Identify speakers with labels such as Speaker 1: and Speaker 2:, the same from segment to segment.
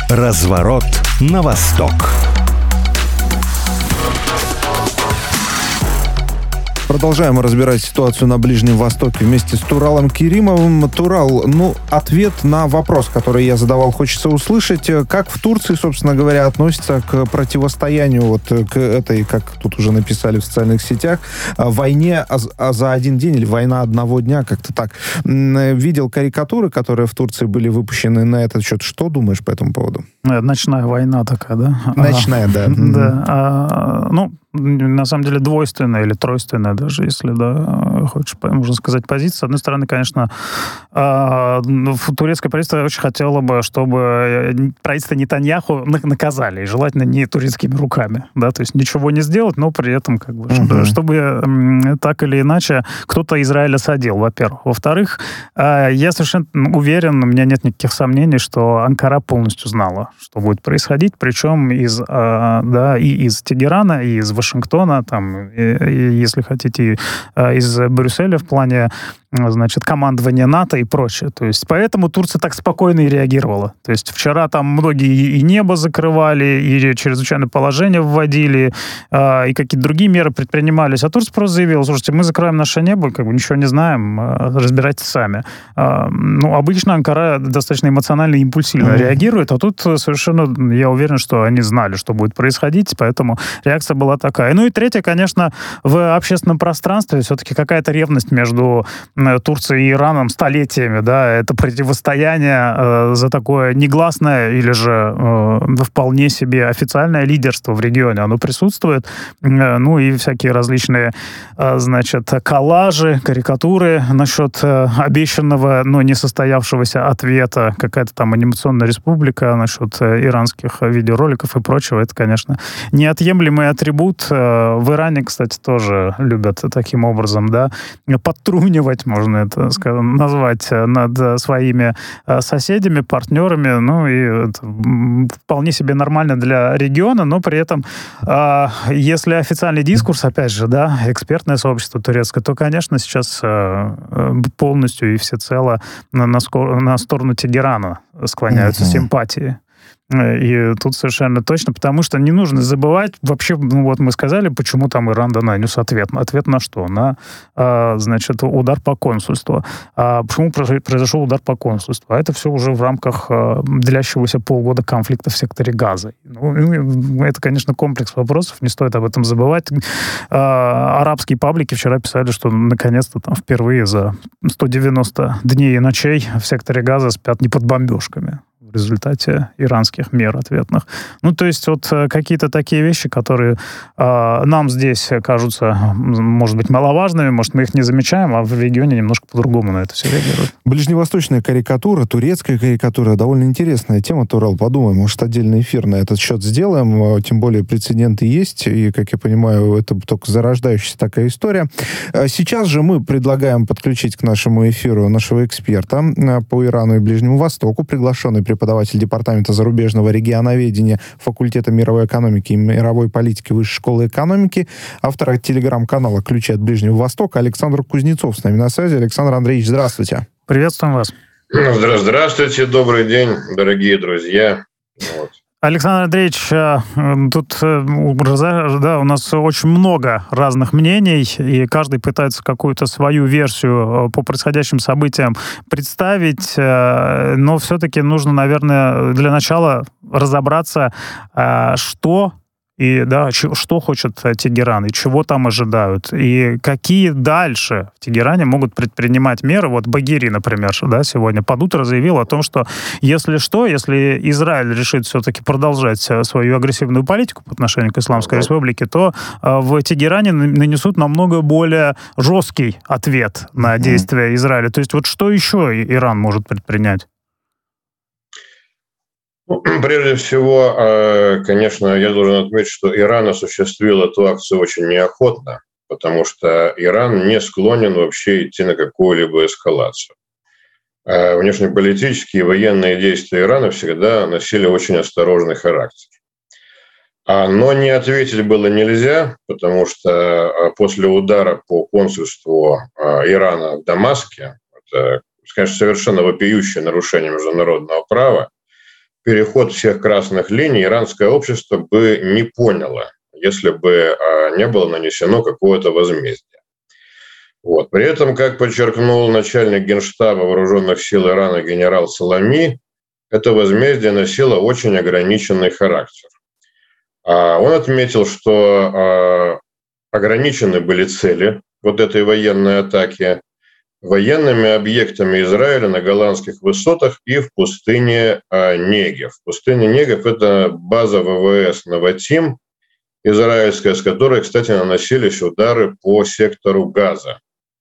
Speaker 1: Разворот на восток.
Speaker 2: Продолжаем разбирать ситуацию на Ближнем Востоке вместе с Туралом Керимовым. Турал, ответ на вопрос, который я задавал, хочется услышать. Как в Турции, собственно говоря, относятся к противостоянию, к этой, как тут уже написали в социальных сетях, войне за один день или война одного дня, как-то так. Видел карикатуры, которые в Турции были выпущены на этот счет. Что думаешь по этому поводу?
Speaker 3: Ночная война такая, да?
Speaker 2: Ночная, да.
Speaker 3: Да. На самом деле двойственная или тройственная даже, если, можно сказать, позиция. С одной стороны, конечно, турецкое правительство очень хотело бы, чтобы правительство Нетаньяху наказали, и желательно не турецкими руками, да, то есть ничего не сделать, но при этом, чтобы так или иначе кто-то Израиль осадил, во-первых. Во-вторых, я совершенно уверен, у меня нет никаких сомнений, что Анкара полностью знала, что будет происходить, причем и из Тегерана, и из Вашингтона, если хотите, из Брюсселя в плане, командования НАТО и прочее. То есть поэтому Турция так спокойно и реагировала. То есть вчера там многие и небо закрывали, и чрезвычайное положение вводили, и какие-то другие меры предпринимались. А Турция просто заявила: слушайте, мы закрываем наше небо, ничего не знаем, разбирайтесь сами. Обычно Анкара достаточно эмоционально и импульсивно реагирует, а тут совершенно, я уверен, что они знали, что будет происходить, поэтому реакция была такая. И третье, конечно, в общественном пространстве все-таки какая-то ревность между Турцией и Ираном столетиями, да, это противостояние за такое негласное или же вполне себе официальное лидерство в регионе, оно присутствует, и всякие различные, коллажи, карикатуры насчет обещанного, но не состоявшегося ответа, какая-то там анимационная республика насчет иранских видеороликов и прочего, это, конечно, неотъемлемый атрибут. В Иране, кстати, тоже любят таким образом, да, подтрунивать, можно это назвать, над своими соседями, партнерами, и это вполне себе нормально для региона, но при этом, если официальный дискурс, опять же, да, экспертное сообщество турецкое, то, конечно, сейчас полностью и всецело на сторону Тегерана склоняются симпатии. И тут совершенно точно, потому что не нужно забывать, вообще, мы сказали, почему там Иран нанес ответ. Ответ на что? На, удар по консульству. Почему произошел удар по консульству? А это все уже в рамках длящегося полгода конфликта в секторе Газа. Это, конечно, комплекс вопросов, не стоит об этом забывать. Арабские паблики вчера писали, что наконец-то там впервые за 190 дней и ночей в секторе Газа спят не под бомбежками в результате иранских мер ответных. То есть какие-то такие вещи, которые нам здесь кажутся, может быть, маловажными, может, мы их не замечаем, а в регионе немножко по-другому на это все реагируют.
Speaker 2: Ближневосточная карикатура, турецкая карикатура, довольно интересная тема, Турал, подумаем, может, отдельный эфир на этот счет сделаем, тем более прецеденты есть, и, как я понимаю, это только зарождающаяся такая история. Сейчас же мы предлагаем подключить к нашему эфиру нашего эксперта по Ирану и Ближнему Востоку, приглашенный преподаватель Департамента зарубежного регионоведения Факультета мировой экономики и мировой политики Высшей школы экономики, автор телеграм-канала «Ключи от Ближнего Востока» Александр Кузнецов с нами на связи. Александр Андреевич, здравствуйте.
Speaker 3: Приветствуем вас.
Speaker 4: Здравствуйте, добрый день, дорогие друзья.
Speaker 3: Александр Андреевич, тут у нас очень много разных мнений, и каждый пытается какую-то свою версию по происходящим событиям представить, но все-таки нужно, наверное, для начала разобраться, что хочет Тегеран, и чего там ожидают, и какие дальше в Тегеране могут предпринимать меры. Багири, например, сегодня под утро заявил о том, что если Израиль решит все-таки продолжать свою агрессивную политику по отношению к Исламской Республике, то в Тегеране нанесут намного более жесткий ответ на действия Израиля. То есть что еще Иран может предпринять?
Speaker 4: Прежде всего, конечно, я должен отметить, что Иран осуществил эту акцию очень неохотно, потому что Иран не склонен вообще идти на какую-либо эскалацию. Внешнеполитические и военные действия Ирана всегда носили очень осторожный характер. Но не ответить было нельзя, потому что после удара по консульству Ирана в Дамаске, это, конечно, совершенно вопиющее нарушение международного права, переход всех красных линий иранское общество бы не поняло, если бы не было нанесено какое-то возмездие. Вот. При этом, как подчеркнул начальник Генштаба вооруженных сил Ирана генерал Салами, это возмездие носило очень ограниченный характер. Он отметил, что ограничены были цели вот этой военной атаки военными объектами Израиля на голландских высотах и в пустыне Негев. Пустыня Негев – это база ВВС Наватим израильская, с которой, кстати, наносились удары по сектору Газа.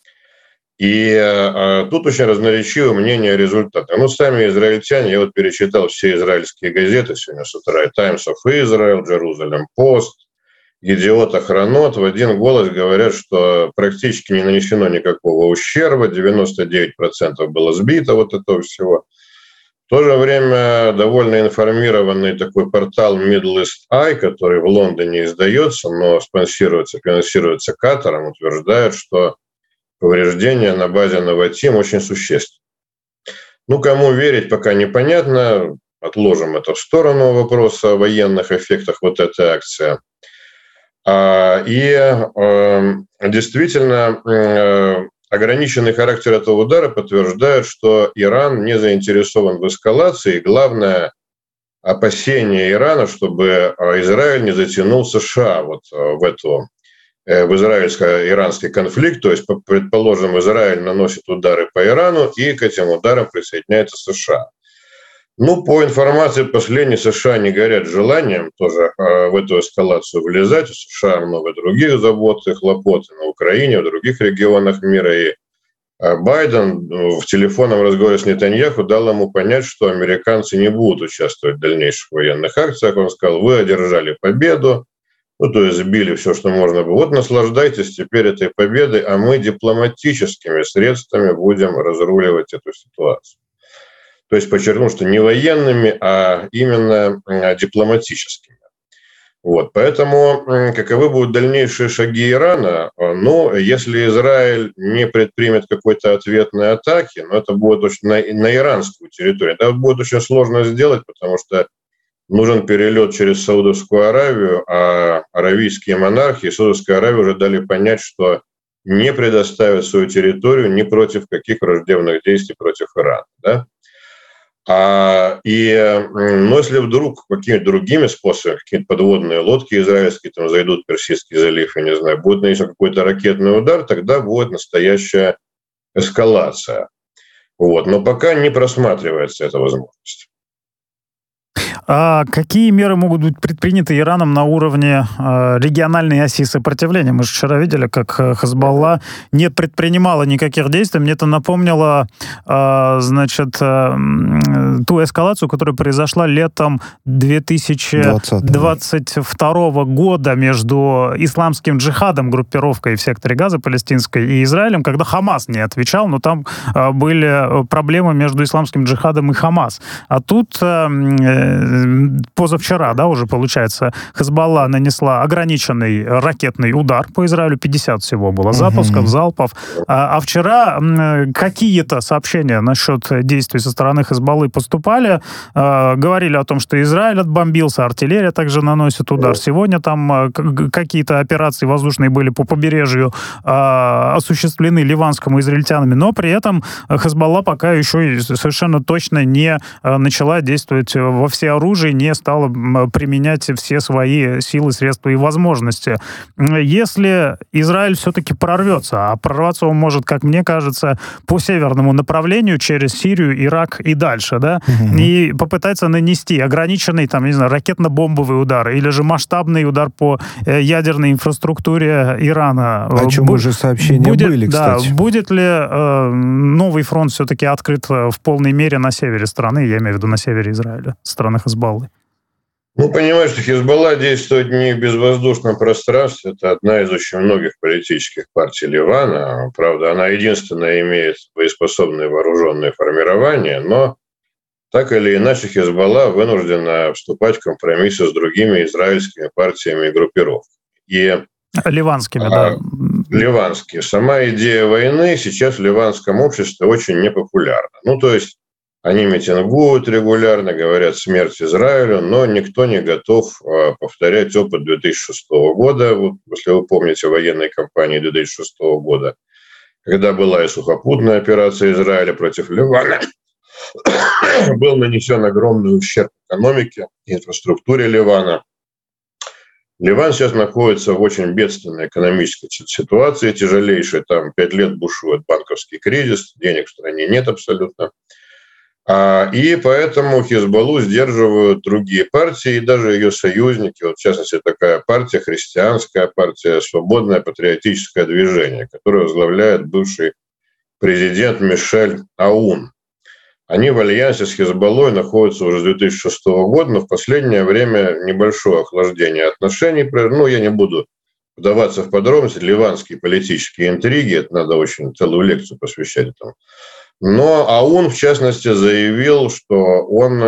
Speaker 4: И тут очень разноречивое мнение о результатах. Сами израильтяне, я перечитал все израильские газеты сегодня с утра, Times of Israel, Jerusalem Post, Идиот, Ахронот, в один голос говорят, что практически не нанесено никакого ущерба, 99% было сбито вот этого всего. В то же время довольно информированный такой портал Middle East Eye, который в Лондоне издается, но финансируется Катаром, утверждает, что повреждения на базе Наватим очень существенны. Кому верить, пока непонятно. Отложим это в сторону вопроса о военных эффектах вот этой акции. И действительно, ограниченный характер этого удара подтверждает, что Иран не заинтересован в эскалации. Главное опасение Ирана, чтобы Израиль не затянул США в израильско-иранский конфликт. То есть, предположим, Израиль наносит удары по Ирану, и к этим ударам присоединяется США. По информации последней, США не горят желанием тоже в эту эскалацию влезать. У США много других забот и хлопот на Украине, в других регионах мира. И Байден в телефонном разговоре с Нетаньяху дал ему понять, что американцы не будут участвовать в дальнейших военных акциях. Он сказал: вы одержали победу, то есть сбили все, что можно было. Наслаждайтесь теперь этой победой, а мы дипломатическими средствами будем разруливать эту ситуацию. То есть подчеркну, что не военными, а именно дипломатическими. Поэтому каковы будут дальнейшие шаги Ирана? Если Израиль не предпримет какой-то ответной атаки, это будет очень на иранскую территорию. Это будет очень сложно сделать, потому что нужен перелет через Саудовскую Аравию, а аравийские монархи и Саудовская Аравия уже дали понять, что не предоставят свою территорию ни против каких враждебных действий против Ирана. Да? Если вдруг какими-то другими способами, какие-то подводные лодки израильские зайдут в Персидский залив, я не знаю, будет нанесен какой-то ракетный удар, тогда будет настоящая эскалация. Но пока не просматривается эта возможность.
Speaker 3: А какие меры могут быть предприняты Ираном на уровне региональной оси сопротивления? Мы же вчера видели, как Хезболла не предпринимала никаких действий. Мне это напомнило, ту эскалацию, которая произошла летом 2022 года между исламским джихадом, группировкой в секторе Газа палестинской, и Израилем, когда Хамас не отвечал, но там были проблемы между исламским джихадом и Хамас. А тут позавчера, уже получается, Хезболла нанесла ограниченный ракетный удар по Израилю, 50 всего было запусков, залпов. А вчера какие-то сообщения насчет действий со стороны Хезболлы поступали, говорили о том, что Израиль отбомбился, артиллерия также наносит удар. Сегодня там какие-то операции воздушные были по побережью осуществлены ливанскому израильтянами, но при этом Хезболла пока еще и совершенно точно не начала действовать во всеоружии, не стала применять все свои силы, средства и возможности. Если Израиль все-таки прорвется, а прорваться он может, как мне кажется, по северному направлению через Сирию, Ирак и дальше, и попытается нанести ограниченный, ракетно-бомбовый удар или же масштабный удар по ядерной инфраструктуре Ирана.
Speaker 2: О чем уже сообщения были, кстати.
Speaker 3: Будет ли новый фронт все-таки открыт в полной мере на севере страны, я имею в виду на севере Израиля, страны Хезболлы?
Speaker 4: Понимаешь, что Хезболла действует не в безвоздушном пространстве. Это одна из очень многих политических партий Ливана. Правда, она единственная имеет боеспособные вооруженные формирования, но так или иначе Хезболла вынуждена вступать в компромиссы с другими израильскими партиями и группировками.
Speaker 3: Ливанскими, да.
Speaker 4: Ливанские. Сама идея войны сейчас в ливанском обществе очень непопулярна. То есть Они митингуют регулярно, говорят «смерть Израилю», но никто не готов повторять опыт 2006 года. Вот, если вы помните военной кампании 2006 года, когда была и сухопутная операция Израиля против Ливана, был нанесен огромный ущерб экономике и инфраструктуре Ливана. Ливан сейчас находится в очень бедственной экономической ситуации, тяжелейшей. Там 5 лет бушует банковский кризис, денег в стране нет абсолютно. И поэтому Хизбаллу сдерживают другие партии и даже ее союзники. Вот в частности, такая партия, христианская партия, свободное патриотическое движение, которое возглавляет бывший президент Мишель Аун. Они в альянсе с Хизбаллой находятся уже с 2006 года, но в последнее время небольшое охлаждение отношений. Ну, я не буду вдаваться в подробности. Ливанские политические интриги, это надо очень целую лекцию посвящать этому. Но Аун, в частности, заявил, что он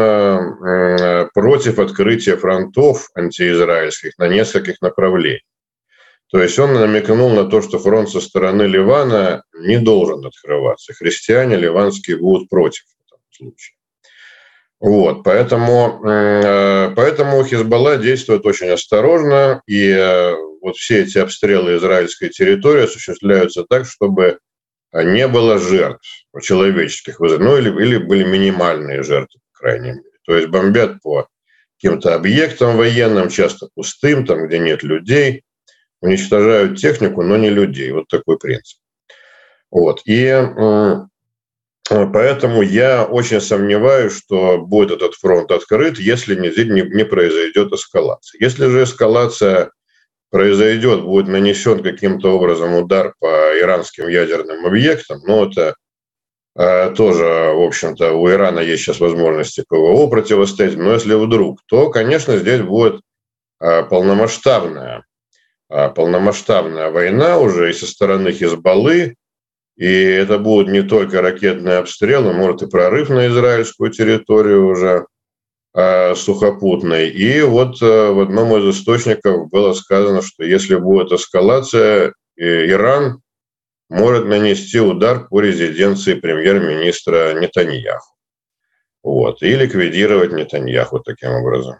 Speaker 4: против открытия фронтов антиизраильских на нескольких направлениях. То есть он намекнул на то, что фронт со стороны Ливана не должен открываться. Христиане ливанские будут против в этом случае. Вот, поэтому Хизбалла действует очень осторожно, и вот все эти обстрелы израильской территории осуществляются так, чтобы не было жертв человеческих, ну или были минимальные жертвы, по крайней мере. То есть бомбят по каким-то объектам военным, часто пустым, там, где нет людей, уничтожают технику, но не людей. Вот такой принцип. Вот. И поэтому я очень сомневаюсь, что будет этот фронт открыт, если не произойдет эскалация. Если же эскалация произойдет, будет нанесен каким-то образом удар по иранским ядерным объектам, но это тоже, в общем-то, у Ирана есть сейчас возможности ПВО противостоять, но если вдруг, то, конечно, здесь будет полномасштабная война уже и со стороны Хизбаллы, и это будут не только ракетные обстрелы, может и прорыв на израильскую территорию уже сухопутной. И вот в одном из источников было сказано, что если будет эскалация, Иран может нанести удар по резиденции премьер-министра Нетаньяху. Вот, и ликвидировать Нетаньяху таким образом.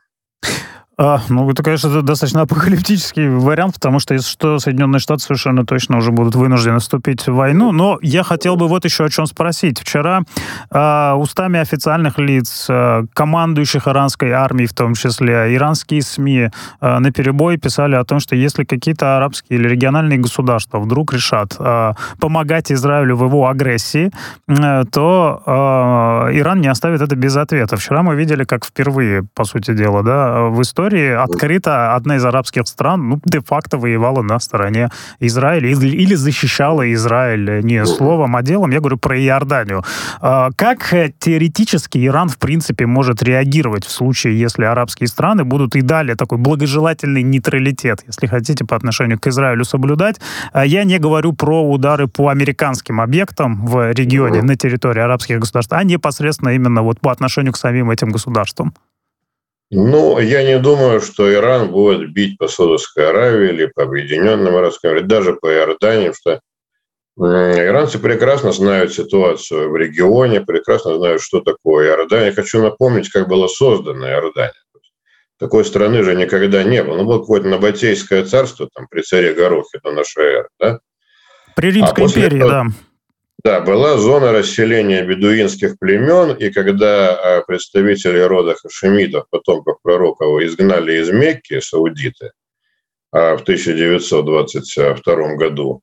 Speaker 3: Ну, это, конечно, достаточно апокалиптический вариант, потому что, если что, Соединенные Штаты совершенно точно уже будут вынуждены вступить в войну. Но я хотел бы вот еще о чем спросить. Вчера устами официальных лиц, командующих иранской армией, в том числе, иранские СМИ наперебой писали о том, что если какие-то арабские или региональные государства вдруг решат помогать Израилю в его агрессии, то Иран не оставит это без ответа. Вчера мы видели, как впервые, по сути дела, да, в истории открыто одна из арабских стран, де-факто воевала на стороне Израиля или защищала Израиль не словом, а делом. Я говорю про Иорданию. Как теоретически Иран, в принципе, может реагировать в случае, если арабские страны будут и далее такой благожелательный нейтралитет, если хотите, по отношению к Израилю соблюдать? Я не говорю про удары по американским объектам в регионе, на территории арабских государств, а непосредственно именно вот по отношению к самим этим государствам.
Speaker 4: Ну, я не думаю, что Иран будет бить по Саудовской Аравии или по Объединенным Арабским Эмиратам, даже по Иордании, потому что иранцы прекрасно знают ситуацию в регионе, прекрасно знают, что такое Иордания. Я хочу напомнить, как была создана Иордания. Такой страны же никогда не было. Ну, было какое-то Набатейское царство там, при царе Горохе до нашей эры, да?
Speaker 3: При Римской империи, да.
Speaker 4: Да, была зона расселения бедуинских племен, и когда представители рода хашемитов, потомков пророков, изгнали из Мекки саудиты в 1922 году,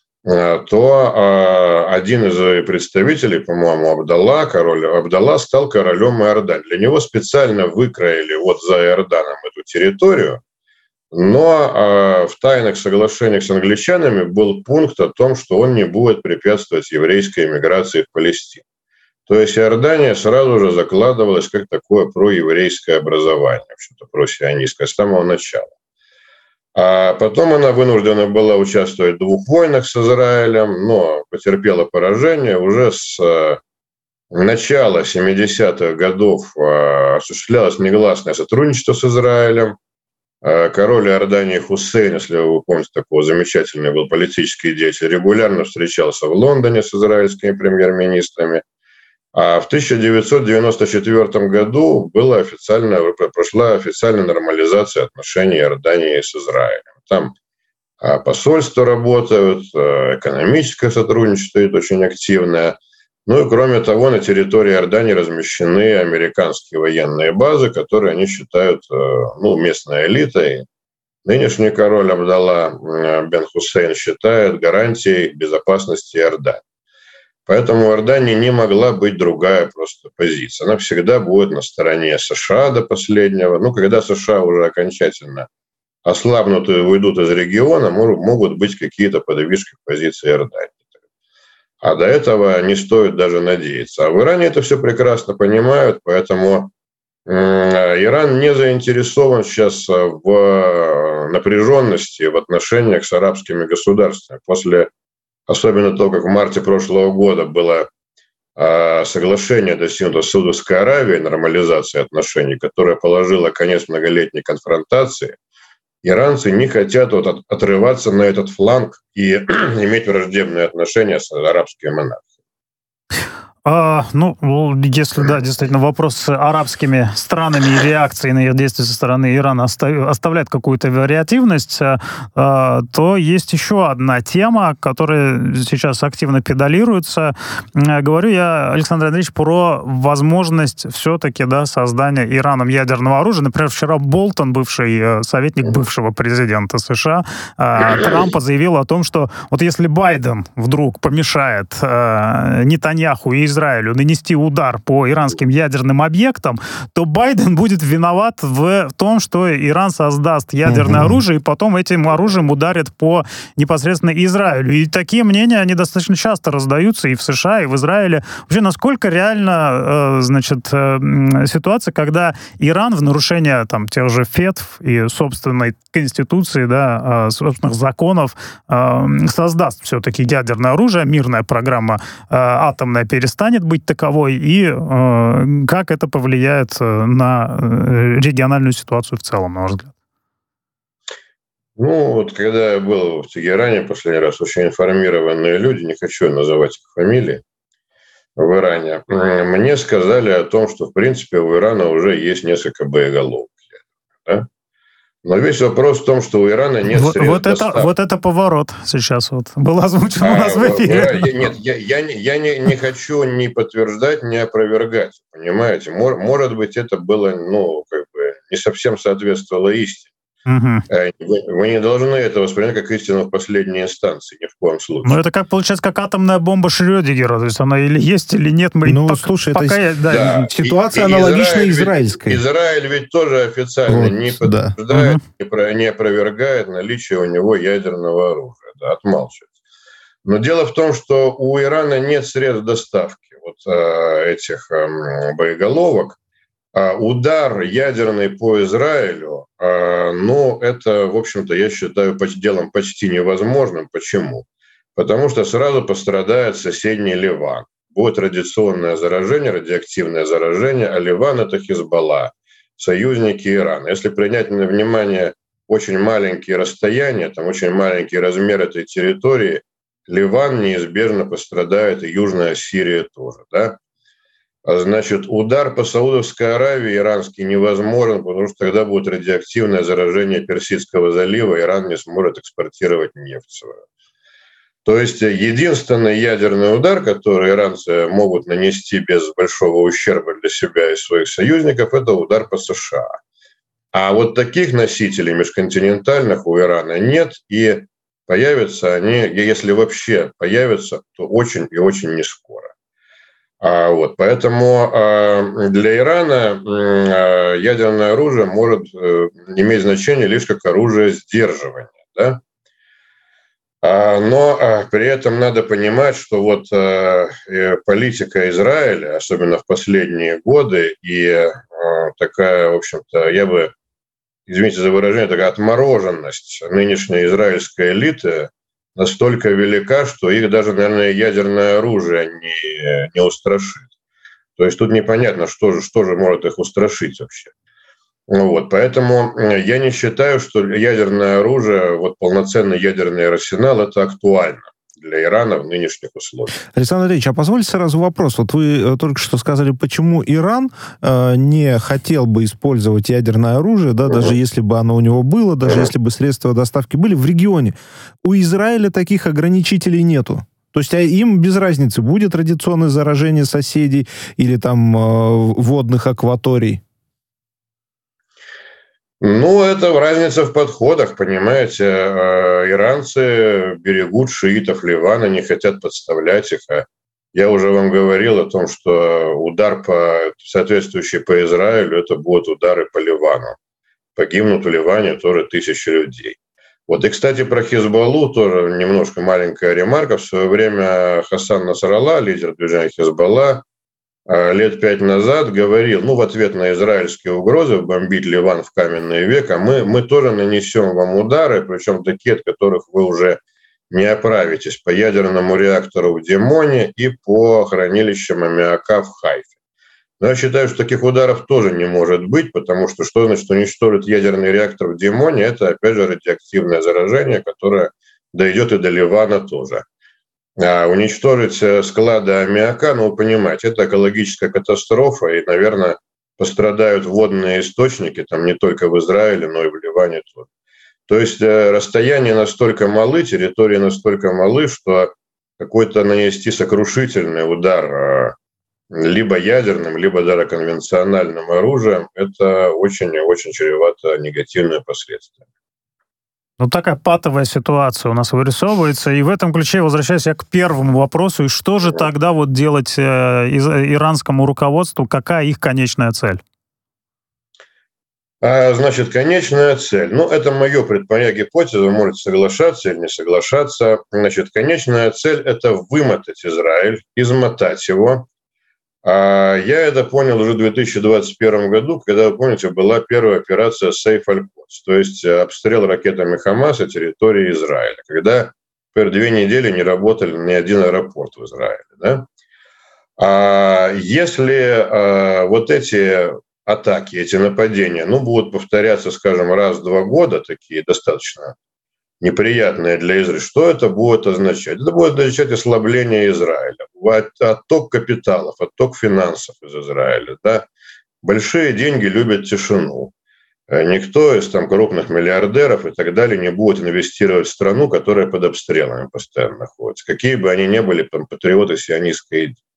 Speaker 4: то один из представителей, по-моему, король Абдалла, стал королем Иордании. Для него специально выкроили вот за Иорданом эту территорию, но в тайных соглашениях с англичанами был пункт о том, что он не будет препятствовать еврейской эмиграции в Палестину. То есть Иордания сразу же закладывалась как такое проеврейское образование, что-то просионистское с самого начала. А потом она вынуждена была участвовать в 2 войнах с Израилем, но потерпела поражение. Уже с начала 70-х годов осуществлялось негласное сотрудничество с Израилем. Король Иордании Хусейн, если вы помните, такого замечательный был политический деятель, регулярно встречался в Лондоне с израильскими премьер-министрами. А в 1994 году прошла официальная нормализация отношений Иордании с Израилем. Там посольства работают, экономическое сотрудничество идет очень активное. Ну и кроме того, на территории Иордании размещены американские военные базы, которые они считают местной элитой. Нынешний король Абдалла бен Хусейн считает гарантией безопасности Иордании. Поэтому у Иордании не могла быть другая просто позиция. Она всегда будет на стороне США до последнего. Когда США уже окончательно ослабнут и уйдут из региона, могут быть какие-то подвижки в позиции Иордании. А до этого не стоит даже надеяться. А в Иране это все прекрасно понимают, поэтому Иран не заинтересован сейчас в напряженности в отношениях с арабскими государствами. Особенно то, как в марте прошлого года было соглашение достигнуто с Саудовской Аравией, нормализации отношений, которое положило конец многолетней конфронтации, иранцы не хотят отрываться на этот фланг и иметь враждебные отношения с арабскими монархиями.
Speaker 3: Если, да, действительно, вопрос с арабскими странами и реакцией на их действия со стороны Ирана оставляет какую-то вариативность, то есть еще одна тема, которая сейчас активно педалируется. Говорю я, Александр Андреевич, про возможность все-таки создания Ираном ядерного оружия. Например, вчера Болтон, бывший советник бывшего президента США, Трампа, заявил о том, что вот если Байден вдруг помешает Нетаньяху и Израилю нанести удар по иранским ядерным объектам, то Байден будет виноват в том, что Иран создаст ядерное оружие, и потом этим оружием ударит по непосредственно Израилю. И такие мнения, они достаточно часто раздаются и в США, и в Израиле. Вообще, насколько реально, ситуация, когда Иран в нарушение тех же ФЕТФ и собственной конституции, собственных законов создаст все-таки ядерное оружие, мирная программа атомная перестанет быть таковой, и как это повлияет на региональную ситуацию в целом, на ваш взгляд?
Speaker 4: Когда я был в Тегеране последний раз, очень информированные люди, не хочу называть их фамилии, в Иране, мне сказали о том, что, в принципе, у Ирана уже есть несколько боеголовок. Да? Но весь вопрос в том, что у Ирана нет средств доставки.
Speaker 3: Вот это поворот сейчас был озвучен у нас в эфире.
Speaker 4: Нет, я не хочу ни подтверждать, ни опровергать, понимаете? Может быть, это было, не совсем соответствовало истине. Вы не должны это воспринимать как истину в последней инстанции, ни в коем случае.
Speaker 3: Но это получается, как атомная бомба Шрёдингера, то есть она или есть, или нет.
Speaker 2: Ситуация аналогична израильской.
Speaker 4: Израиль ведь тоже официально не подтверждает, не опровергает наличие у него ядерного оружия, отмалчивается. Но дело в том, что у Ирана нет средств доставки этих боеголовок. Удар ядерный по Израилю, это, в общем-то, я считаю, делом почти невозможным. Почему? Потому что сразу пострадает соседний Ливан. Будет радиационное заражение, радиоактивное заражение, а Ливан – это Хизбалла, союзники Ирана. Если принять на внимание очень маленькие расстояния, очень маленький размер этой территории, Ливан неизбежно пострадает, и Южная Сирия тоже, да? Значит, удар по Саудовской Аравии иранский невозможен, потому что тогда будет радиоактивное заражение Персидского залива, Иран не сможет экспортировать нефть свою. То есть единственный ядерный удар, который иранцы могут нанести без большого ущерба для себя и своих союзников, это удар по США. А вот таких носителей межконтинентальных у Ирана нет, и появятся они, если вообще появятся, то очень и очень не скоро. Поэтому для Ирана ядерное оружие может иметь значение лишь как оружие сдерживания. Да? Но при этом надо понимать, что политика Израиля, особенно в последние годы, и такая, в общем-то, извините за выражение, такая отмороженность нынешней израильской элиты настолько велика, что их даже, наверное, ядерное оружие не устрашит. То есть тут непонятно, что же может их устрашить вообще. Поэтому я не считаю, что ядерное оружие, полноценный ядерный арсенал, это актуально для Ирана в нынешних условиях.
Speaker 2: Александр Андреевич, а позвольте сразу вопрос. Вот вы только что сказали, почему Иран не хотел бы использовать ядерное оружие, да, даже если бы оно у него было, даже если бы средства доставки были в регионе. У Израиля таких ограничителей нету. То есть им без разницы, будет радиационное заражение соседей или там водных акваторий?
Speaker 4: Ну, это разница в подходах, понимаете. Иранцы берегут шиитов Ливана, не хотят подставлять их. Я уже вам говорил о том, что удар соответствующий по Израилю, это будут удары по Ливану. Погибнут в Ливане тоже тысячи людей. Вот, и, кстати, про Хизбаллу тоже немножко маленькая ремарка. В свое время Хасан Насралла, лидер движения Хизбалла, лет 5 назад говорил, в ответ на израильские угрозы бомбить Ливан в каменный век, а мы тоже нанесем вам удары, причем такие, от которых вы уже не оправитесь, по ядерному реактору в Димоне и по хранилищам аммиака в Хайфе. Но я считаю, что таких ударов тоже не может быть, потому что что значит уничтожить ядерный реактор в Димоне, это, опять же, радиоактивное заражение, которое дойдет и до Ливана тоже. А уничтожить склады аммиака, вы понимаете, это экологическая катастрофа, и, наверное, пострадают водные источники, там не только в Израиле, но и в Ливане тоже. То есть расстояния настолько малы, территории настолько малы, что какой-то нанести сокрушительный удар либо ядерным, либо даже конвенциональным оружием, это очень-очень чревато негативные последствия.
Speaker 3: Такая патовая ситуация у нас вырисовывается. И в этом ключе, возвращаясь к первому вопросу, и что же тогда делать иранскому руководству, какая их конечная цель?
Speaker 4: Значит, конечная цель. Это моя гипотеза, вы можете соглашаться или не соглашаться. Значит, конечная цель – это вымотать Израиль, измотать его. Я это понял уже в 2021 году, когда, вы помните, была первая операция «Сейф Аль-Кодс», то есть обстрел ракетами Хамаса территории Израиля, когда 2 недели не работал ни один аэропорт в Израиле. Да? Если вот эти атаки, эти нападения будут повторяться, скажем, раз в 2 года, такие достаточно неприятные для Израиля, что это будет означать? Это будет означать ослабление Израиля, отток капиталов, отток финансов из Израиля. Да? Большие деньги любят тишину. Никто из крупных миллиардеров и так далее не будет инвестировать в страну, которая под обстрелами постоянно находится. Какие бы они ни были патриоты сионистской идеи.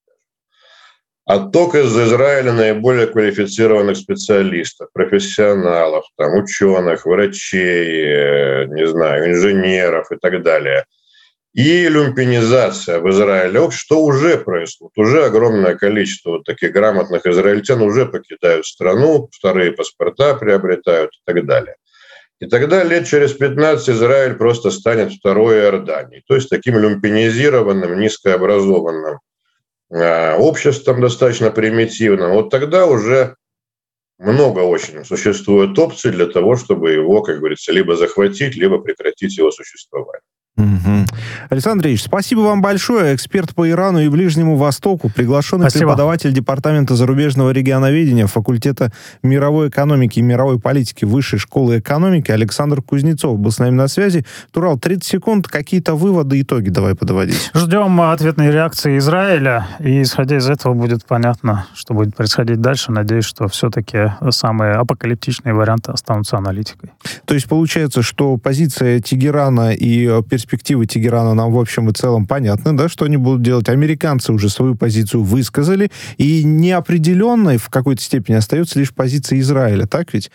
Speaker 4: Отток из Израиля наиболее квалифицированных специалистов, профессионалов, ученых, врачей, инженеров и так далее. И люмпинизация в Израиле, что уже происходит. Уже огромное количество таких грамотных израильтян уже покидают страну, вторые паспорта приобретают и так далее. И тогда лет через 15 Израиль просто станет второй Иорданией. То есть таким люмпинизированным, низкообразованным обществом достаточно примитивным. Вот тогда уже много очень существует опций для того, чтобы его, как говорится, либо захватить, либо прекратить его существование.
Speaker 2: Александр Андреевич, спасибо вам большое. Эксперт по Ирану и Ближнему Востоку, приглашенный преподаватель Департамента зарубежного регионоведения факультета мировой экономики и мировой политики Высшей школы экономики Александр Кузнецов был с нами на связи. Турал, 30 секунд, какие-то выводы, итоги давай подводить.
Speaker 3: Ждем ответной реакции Израиля, и исходя из этого будет понятно, что будет происходить дальше. Надеюсь, что все-таки самые апокалиптичные варианты останутся аналитикой.
Speaker 2: То есть получается, что позиция Тегерана и перспективы Тегерана нам в общем и целом понятны, да, что они будут делать. Американцы уже свою позицию высказали, и неопределенной в какой-то степени остается лишь позиция Израиля, так ведь?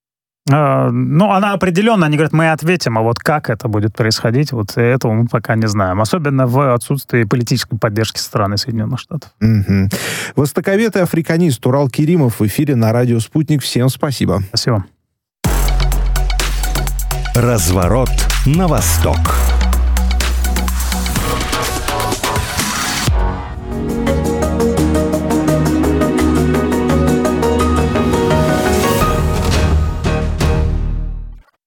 Speaker 3: Она определенно, они говорят, мы ответим, а вот как это будет происходить, этого мы пока не знаем. Особенно в отсутствии политической поддержки со стороны Соединенных Штатов.
Speaker 2: Востоковед и африканист Турал Керимов в эфире на радио «Спутник». Всем спасибо.
Speaker 3: Спасибо.
Speaker 1: Разворот на восток.